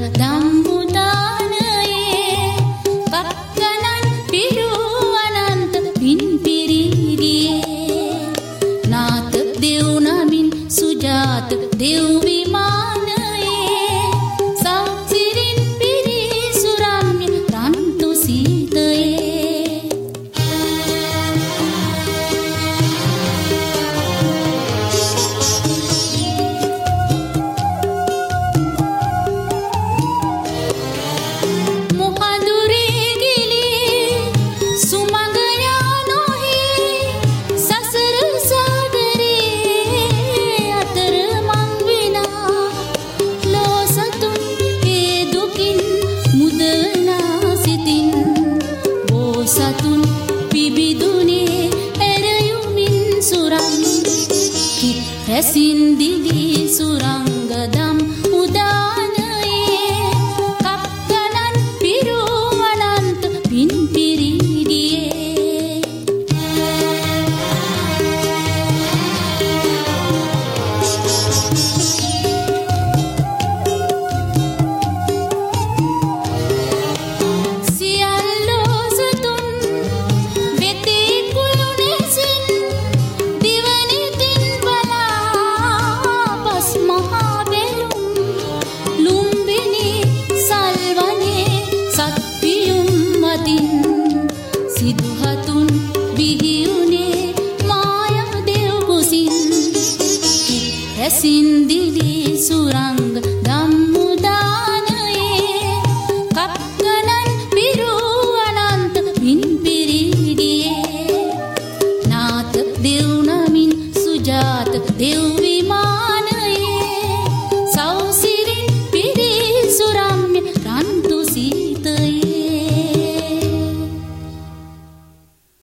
ධම්මුදානයේ කක්කනන් පිරූ අනන්ත පින් පිරිගියේ නාත දෙව් නමින් සුජාත දෙව් විමානයේ සෞසිරින් පිරී සුරම්‍ය තන්තු සීතයේ මොහඳුරේ ගිලී සුමඟ යානොහි සසර සාගරේ අතර මං විනා ලෝ සතුන් ඒ දුකින් මුදවනා සිතින් බෝ සතුන් පිබිදුනේ ඇරයුමින් සුරං කිත් රැසින් දිදී සුරංගදම් උදානයේ කක්කනන් පිරූ අනන්ත පින් පිරිගියේ සියල්ලෝ සතුන් වෙතේ කුළුණෙසින් දිවනිතින් බලා පස් මහා බැලුම් ලුම්බිනි සල්වනේ සත්පියුම් මතින් සිදුහතුන් බිහිවුනේ මායා දෙව් කුසින් කිත් රැසින් දිලී සුරංග ධම්මුදානයේ කක්කනන් පිරූ අනන්ත පින් පිරිගියේ නාත දෙව් නමින් සුජාත දෙව් විමානයේ